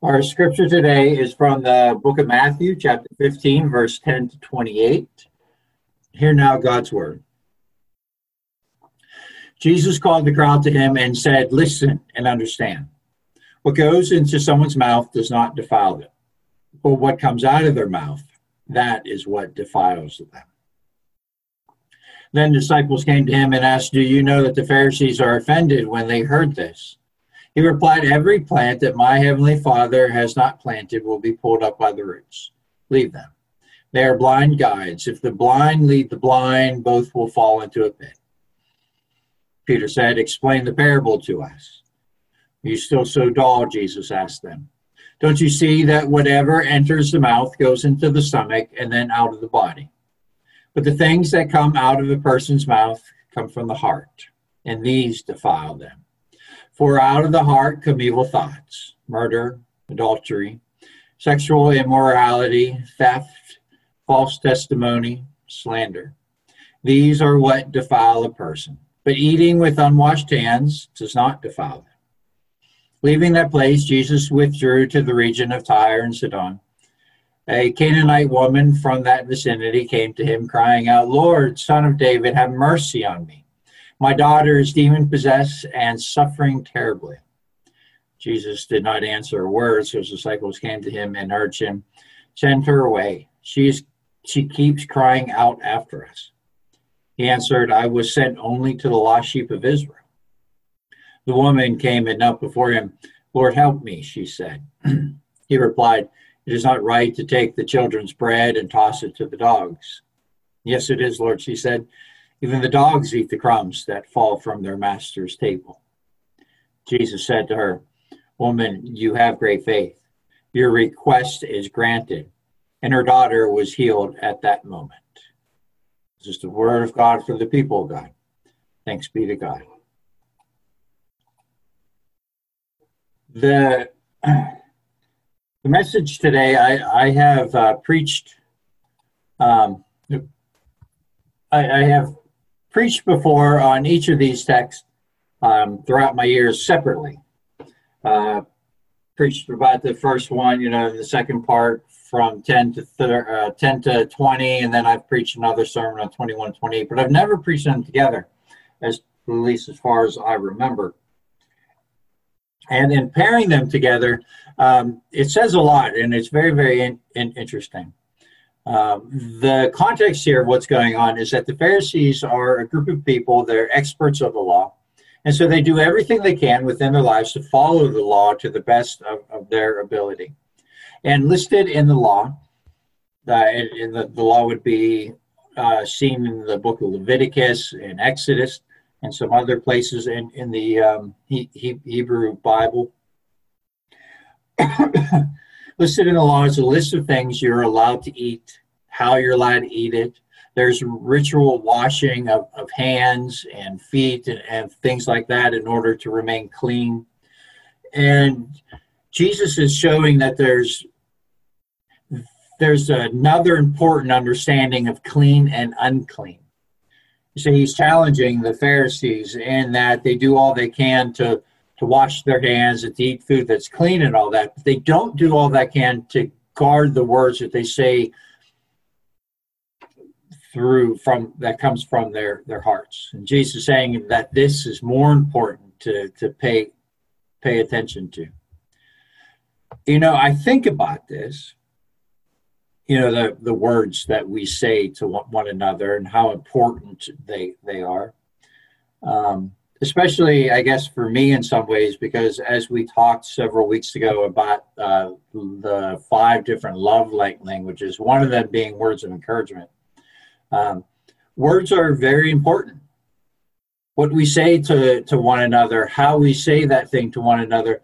Our scripture today is from the book of Matthew, chapter 15, verse 10 to 28. Hear now God's word. Jesus called the crowd to him and said, "Listen and understand. What goes into someone's mouth does not defile them, but what comes out of their mouth, that is what defiles them." Then disciples came to him and asked, "Do you know that the Pharisees are offended when they heard this?" He replied, "Every plant that my heavenly Father has not planted will be pulled up by the roots. Leave them. They are blind guides. If the blind lead the blind, both will fall into a pit." Peter said, "Explain the parable to us." "Are you still so dull?" Jesus asked them. "Don't you see that whatever enters the mouth goes into the stomach and then out of the body? But the things that come out of a person's mouth come from the heart, and these defile them. For out of the heart come evil thoughts, murder, adultery, sexual immorality, theft, false testimony, slander. These are what defile a person. But eating with unwashed hands does not defile them." Leaving that place, Jesus withdrew to the region of Tyre and Sidon. A Canaanite woman from that vicinity came to him, crying out, "Lord, Son of David, have mercy on me. My daughter is demon-possessed and suffering terribly." Jesus did not answer a word, so his disciples came to him and urged him, "Send her away. She keeps crying out after us." He answered, "I was sent only to the lost sheep of Israel." The woman came and knelt before him. "Lord, help me," she said. He replied, "It is not right to take the children's bread and toss it to the dogs." "Yes, it is, Lord," she said. "Even the dogs eat the crumbs that fall from their master's table." Jesus said to her, "Woman, you have great faith. Your request is granted." And her daughter was healed at that moment. This is the word of God for the people of God. Thanks be to God. The message today I have preached. I have preached before on each of these texts throughout my years separately. Preached about the first one, the second part from 10 to 20, and then I've preached another sermon on 21 to 28, but I've never preached them together, at least as far as I remember. And in pairing them together, it says a lot, and it's very, very interesting. The context here of what's going on is that the Pharisees are a group of people, they're experts of the law, and so they do everything they can within their lives to follow the law to the best of their ability. And listed in the law, the law would be seen in the book of Leviticus and Exodus and some other places in the Hebrew Bible. Listed in the law is a list of things you're allowed to eat, how you're allowed to eat it. There's ritual washing of hands and feet and things like that in order to remain clean. And Jesus is showing that there's another important understanding of clean and unclean. So he's challenging the Pharisees in that they do all they can to wash their hands and to eat food that's clean and all that, but they don't do all they can to guard the words that they say that comes from their hearts. And Jesus is saying that this is more important to pay attention to. I think about this, the words that we say to one another and how important they are. Especially, I guess, for me in some ways, because as we talked several weeks ago about the 5 different love languages, one of them being words of encouragement. Words are very important. What we say to one another, how we say that thing to one another,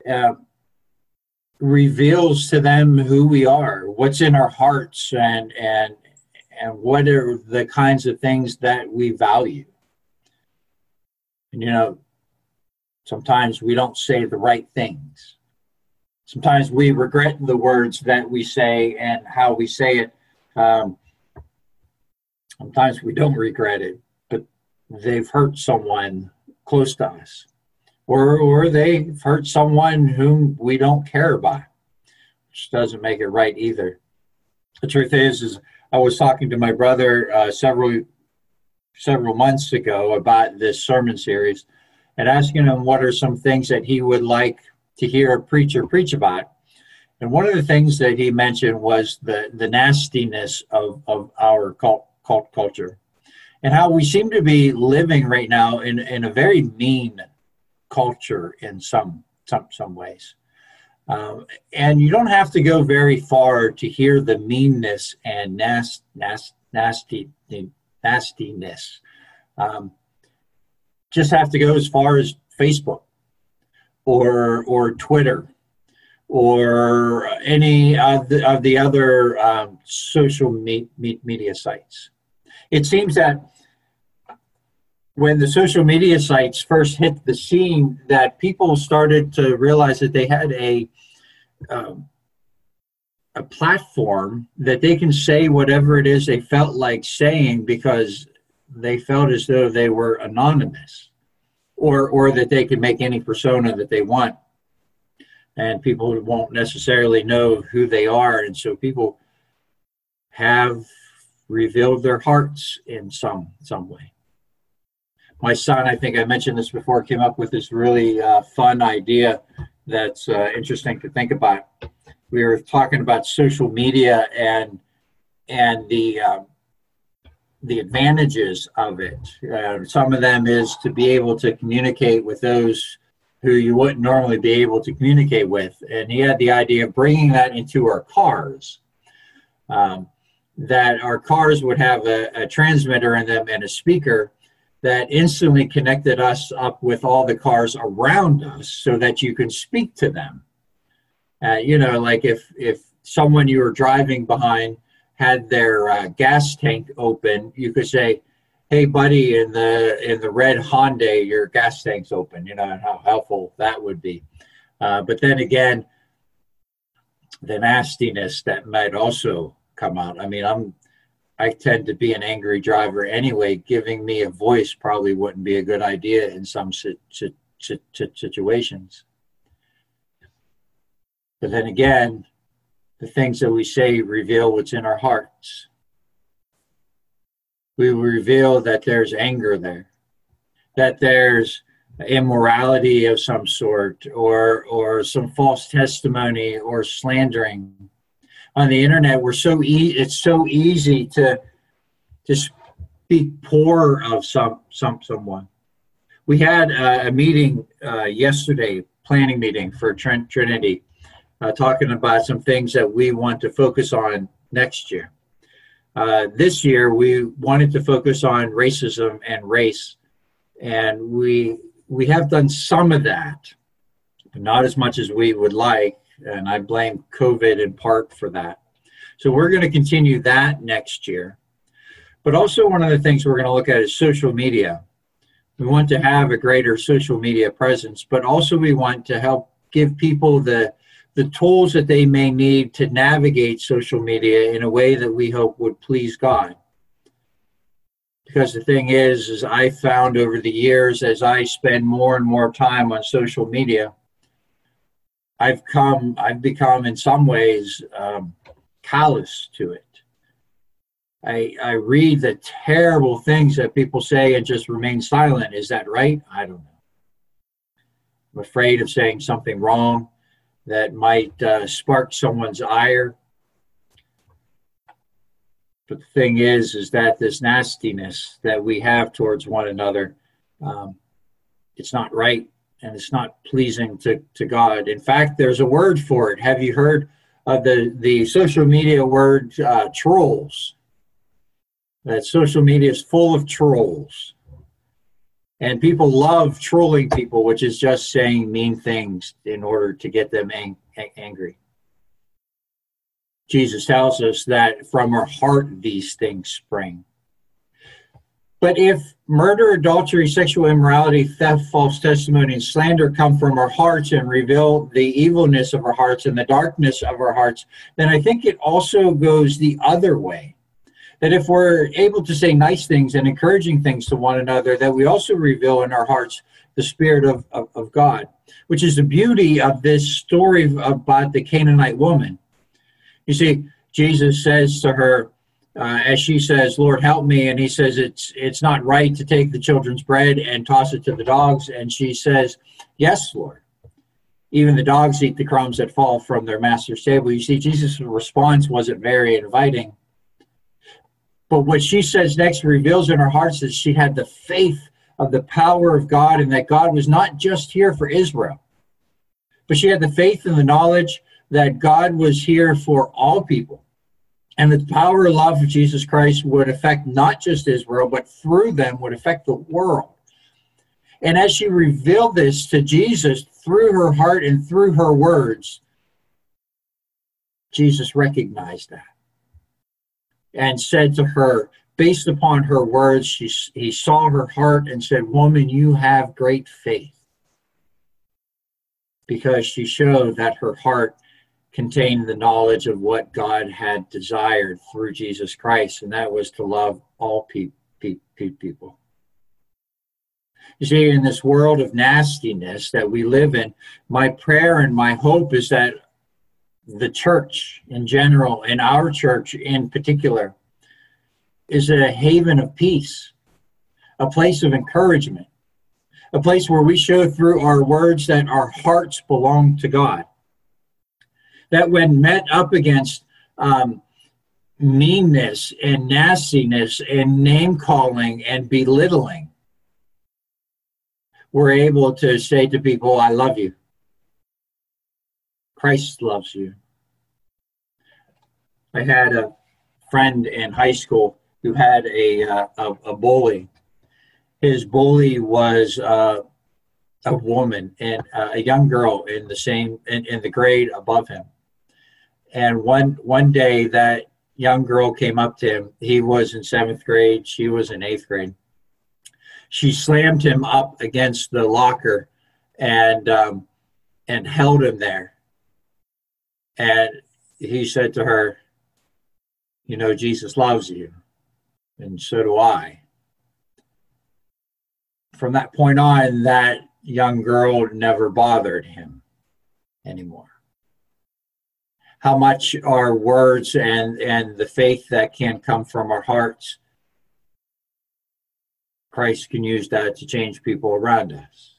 reveals to them who we are, what's in our hearts, and what are the kinds of things that we value. And sometimes we don't say the right things. Sometimes we regret the words that we say and how we say it. Sometimes we don't regret it, but they've hurt someone close to us, or they've hurt someone whom we don't care about. which doesn't make it right either. The truth is I was talking to my brother several months ago about this sermon series and asking him what are some things that he would like to hear a preacher preach about. And one of the things that he mentioned was the nastiness of our cult culture, and how we seem to be living right now in a very mean culture in some ways. And you don't have to go very far to hear the meanness and nastiness. Just have to go as far as Facebook or Twitter or any of the other social media sites. It seems that when the social media sites first hit the scene, that people started to realize that they had a platform that they can say whatever it is they felt like saying because they felt as though they were anonymous, or that they can make any persona that they want, and people won't necessarily know who they are. And so people have revealed their hearts in some way. My son, I think I mentioned this before, came up with this really fun idea that's interesting to think about. We were talking about social media and the advantages of it. Some of them is to be able to communicate with those who you wouldn't normally be able to communicate with. And he had the idea of bringing that into our cars, that our cars would have a transmitter in them and a speaker that instantly connected us up with all the cars around us so that you can speak to them. Like if someone you were driving behind had their gas tank open, you could say, "Hey, buddy, in the red Hyundai, your gas tank's open," and how helpful that would be. But then again, the nastiness that might also come out. I mean, I tend to be an angry driver anyway. Giving me a voice probably wouldn't be a good idea in some situations. But then again, the things that we say reveal what's in our hearts. We reveal that there's anger there, that there's immorality of some sort, or some false testimony or slandering. On the internet, it's so easy to speak poor of someone. We had a meeting yesterday, planning meeting for Trinity, talking about some things that we want to focus on next year. This year, we wanted to focus on racism and race, and we have done some of that, but not as much as we would like. And I blame COVID in part for that. So we're going to continue that next year. But also one of the things we're going to look at is social media. We want to have a greater social media presence, but also we want to help give people the tools that they may need to navigate social media in a way that we hope would please God. Because the thing is I found over the years, as I spend more and more time on social media, I've become in some ways callous to it. I read the terrible things that people say and just remain silent. Is that right? I don't know. I'm afraid of saying something wrong that might spark someone's ire. But the thing is that this nastiness that we have towards one another, it's not right. And it's not pleasing to God. In fact, there's a word for it. Have you heard of the social media word trolls? That social media is full of trolls. And people love trolling people, which is just saying mean things in order to get them angry. Jesus tells us that from our heart these things spring. But if murder, adultery, sexual immorality, theft, false testimony, and slander come from our hearts and reveal the evilness of our hearts and the darkness of our hearts, then I think it also goes the other way. That if we're able to say nice things and encouraging things to one another, that we also reveal in our hearts the Spirit of God, which is the beauty of this story about the Canaanite woman. You see, Jesus says to her, as she says, Lord, help me. And he says, it's not right to take the children's bread and toss it to the dogs. And she says, yes, Lord. Even the dogs eat the crumbs that fall from their master's table. You see, Jesus' response wasn't very inviting. But what she says next reveals in her heart that she had the faith of the power of God, and that God was not just here for Israel, but she had the faith and the knowledge that God was here for all people, and that the power and love of Jesus Christ would affect not just Israel, but through them would affect the world. And as she revealed this to Jesus through her heart and through her words, Jesus recognized that and said to her, based upon her words, he saw her heart and said, woman, you have great faith. Because she showed that her heart contained the knowledge of what God had desired through Jesus Christ, and that was to love all people. You see, in this world of nastiness that we live in, my prayer and my hope is that the church in general, and our church in particular, is a haven of peace, a place of encouragement, a place where we show through our words that our hearts belong to God. That when met up against meanness and nastiness and name-calling and belittling, we're able to say to people, I love you. Christ loves you. I had a friend in high school who had a bully. His bully was a woman and a young girl in the grade above him. And one day that young girl came up to him. He was in 7th grade. She was in 8th grade. She slammed him up against the locker and held him there. And he said to her, you know, Jesus loves you, and so do I. From that point on, that young girl never bothered him anymore. How much our words and the faith that can come from our hearts, Christ can use that to change people around us.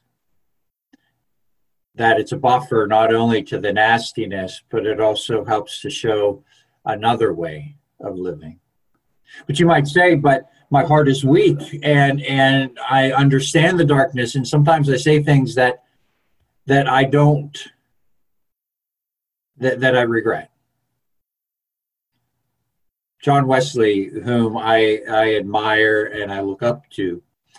That it's a buffer not only to the nastiness, but it also helps to show another way of living. But you might say, but my heart is weak and I understand the darkness, and sometimes I say things that I don't, that I regret. John Wesley, whom I admire and I look up to,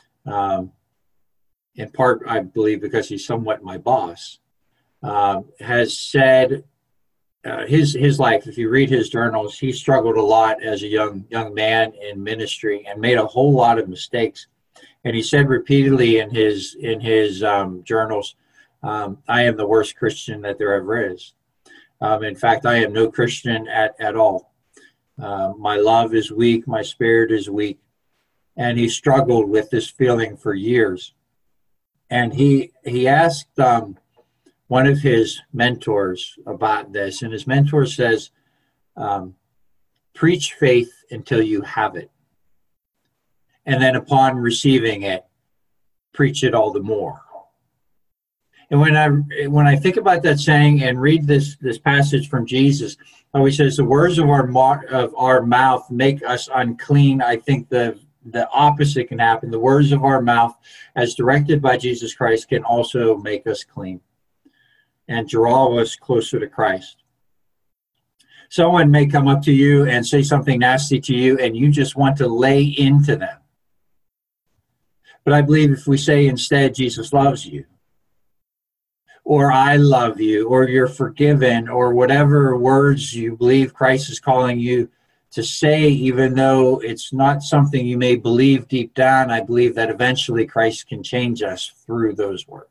in part, I believe, because he's somewhat my boss, has said his life, if you read his journals, he struggled a lot as a young man in ministry and made a whole lot of mistakes. And he said repeatedly in his journals, I am the worst Christian that there ever is. In fact, I am no Christian at all. My love is weak. My spirit is weak. And he struggled with this feeling for years. And he asked one of his mentors about this. And his mentor says, preach faith until you have it. And then upon receiving it, preach it all the more. And when I think about that saying and read this passage from Jesus, how he says the words of our mouth make us unclean, I think the opposite can happen. The words of our mouth, as directed by Jesus Christ, can also make us clean and draw us closer to Christ. Someone may come up to you and say something nasty to you, and you just want to lay into them. But I believe if we say instead, Jesus loves you, or I love you, or you're forgiven, or whatever words you believe Christ is calling you to say, even though it's not something you may believe deep down, I believe that eventually Christ can change us through those words.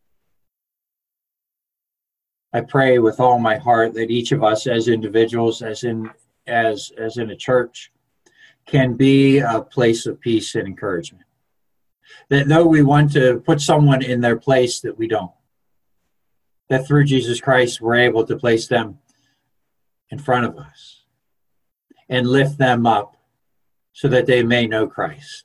I pray with all my heart that each of us as individuals, as in a church, can be a place of peace and encouragement. That though we want to put someone in their place, that we don't. That through Jesus Christ, we're able to place them in front of us and lift them up so that they may know Christ.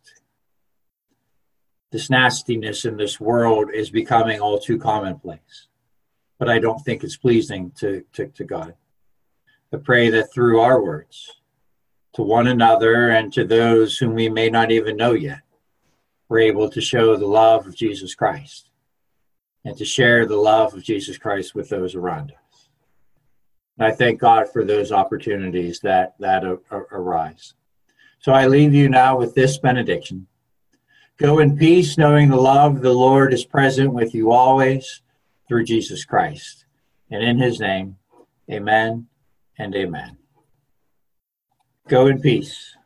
This nastiness in this world is becoming all too commonplace, but I don't think it's pleasing to God. I pray that through our words to one another and to those whom we may not even know yet, we're able to show the love of Jesus Christ and to share the love of Jesus Christ with those around us. And I thank God for those opportunities that arise. So I leave you now with this benediction. Go in peace, knowing the love of the Lord is present with you always through Jesus Christ. And in his name, amen and amen. Go in peace.